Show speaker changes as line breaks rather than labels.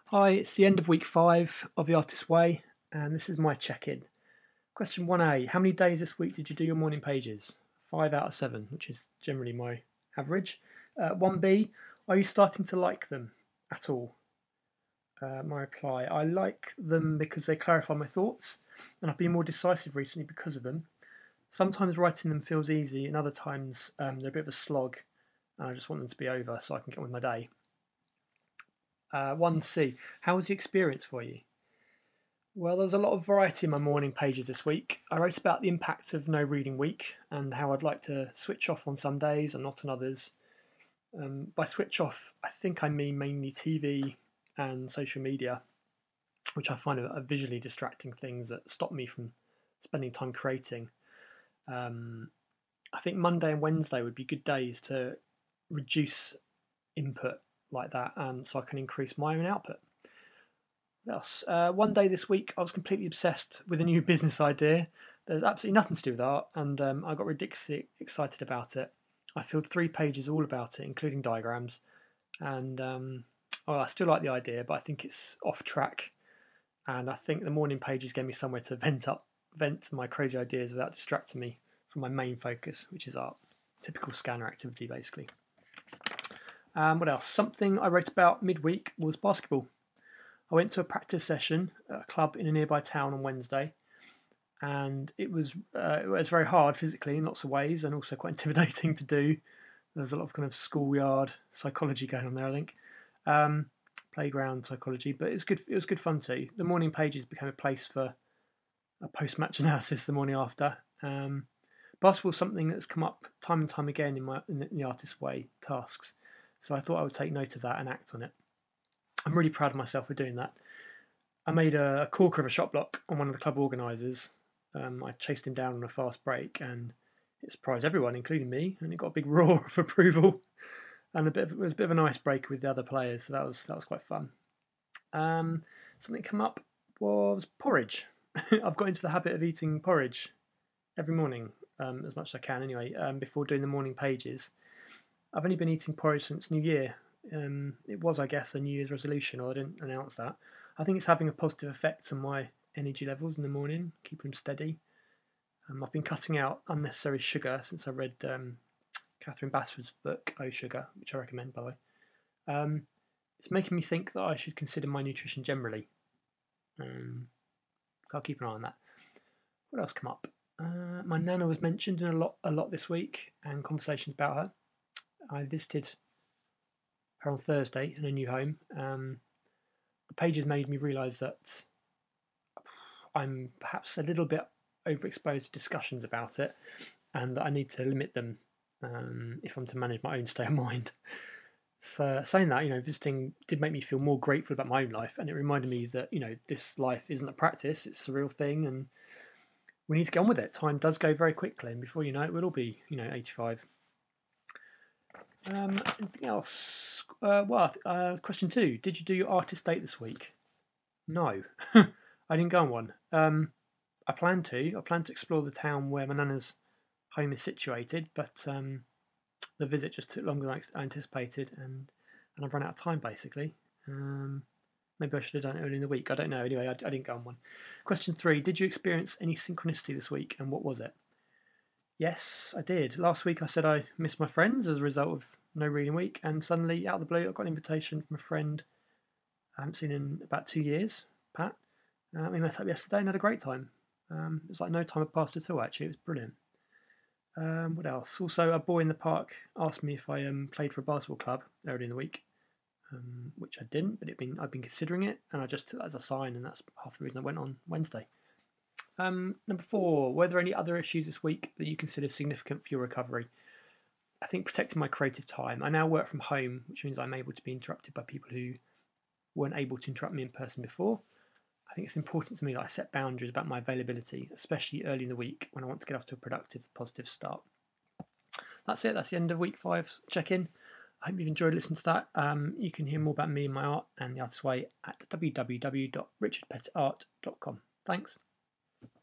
Hi, it's the end of week 5 of The Artist's Way, and this is my check-in. Question 1A, how many days this week did you do your morning pages? 5 out of 7, which is generally my average. 1B, are you starting to like them at all? My reply, I like them because they clarify my thoughts, and I've been more decisive recently because of them. Sometimes writing them feels easy, and other times they're a bit of a slog, and I just want them to be over so I can get on with my day. 1C, how was the experience for you? Well, there's a lot of variety in my morning pages this week. I wrote about the impact of no reading week and how I'd like to switch off on some days and not on others. By switch off, I think I mean mainly TV and social media, which I find are visually distracting things that stop me from spending time creating. I think Monday and Wednesday would be good days to reduce input like that, so I can increase my own output. What else? One day this week, I was completely obsessed with a new business idea. There's absolutely nothing to do with art, and I got ridiculously excited about it. I filled 3 pages all about it, including diagrams, and I still like the idea, but I think it's off track, and I think the morning pages gave me somewhere to vent my crazy ideas without distracting me from my main focus, which is art. Typical scanner activity, basically. What else? Something I wrote about midweek was basketball. I went to a practice session at a club in a nearby town on Wednesday, and it was very hard physically in lots of ways, and also quite intimidating to do. There's a lot of kind of schoolyard psychology going on there, I think, playground psychology, but it's good. It was good fun too. The morning pages became a place for a post-match analysis the morning after. Basketball is something that's come up time and time again in the Artist's Way tasks. So I thought I would take note of that and act on it. I'm really proud of myself for doing that. I made a corker of a shot block on one of the club organisers. I chased him down on a fast break, and it surprised everyone, including me, and it got a big roar of approval. And it was a bit of an icebreaker with the other players, so that was quite fun. Something come up was porridge. I've got into the habit of eating porridge every morning, as much as I can anyway, before doing the morning pages. I've only been eating porridge since New Year. It was, I guess, a New Year's resolution, or I didn't announce that. I think it's having a positive effect on my energy levels in the morning, keeping them steady. I've been cutting out unnecessary sugar since I read Catherine Basford's book, Oh Sugar, which I recommend, by the way. It's making me think that I should consider my nutrition generally. So I'll keep an eye on that. What else come up? My nana was mentioned in a lot this week, and conversations about her. I visited her on Thursday in a new home. The pages made me realise that I'm perhaps a little bit overexposed to discussions about it, and that I need to limit them if I'm to manage my own state of mind. So saying that, visiting did make me feel more grateful about my own life, and it reminded me that this life isn't a practice; it's a real thing, and we need to get on with it. Time does go very quickly, and before you know it, we'll all be 85. Anything else? Question 2. Did you do your artist date this week? No. I didn't go on one. I plan to. I plan to explore the town where my nana's home is situated, but the visit just took longer than I anticipated, and I've run out of time, basically. Maybe I should have done it early in the week. I don't know. Anyway, I didn't go on one. Question 3. Did you experience any synchronicity this week, and what was it? Yes, I did. Last week I said I missed my friends as a result of no reading week, and suddenly, out of the blue, I got an invitation from a friend I haven't seen in about 2 years, Pat. We met up yesterday and had a great time. It was like no time had passed at all, actually. It was brilliant. What else? Also, a boy in the park asked me if I played for a basketball club earlier in the week, which I didn't, but I'd been considering it, and I just took that as a sign, and that's half the reason I went on Wednesday. Number 4, were there any other issues this week that you consider significant for your recovery? I think protecting my creative time. I now work from home, which means I'm able to be interrupted by people who weren't able to interrupt me in person before. I think it's important to me that I set boundaries about my availability, especially early in the week when I want to get off to a productive, positive start. That's it. That's the end of week 5 check-in. I hope you've enjoyed listening to that. You can hear more about me and my art and the Artist's Way at www.richardpettitart.com. Thanks.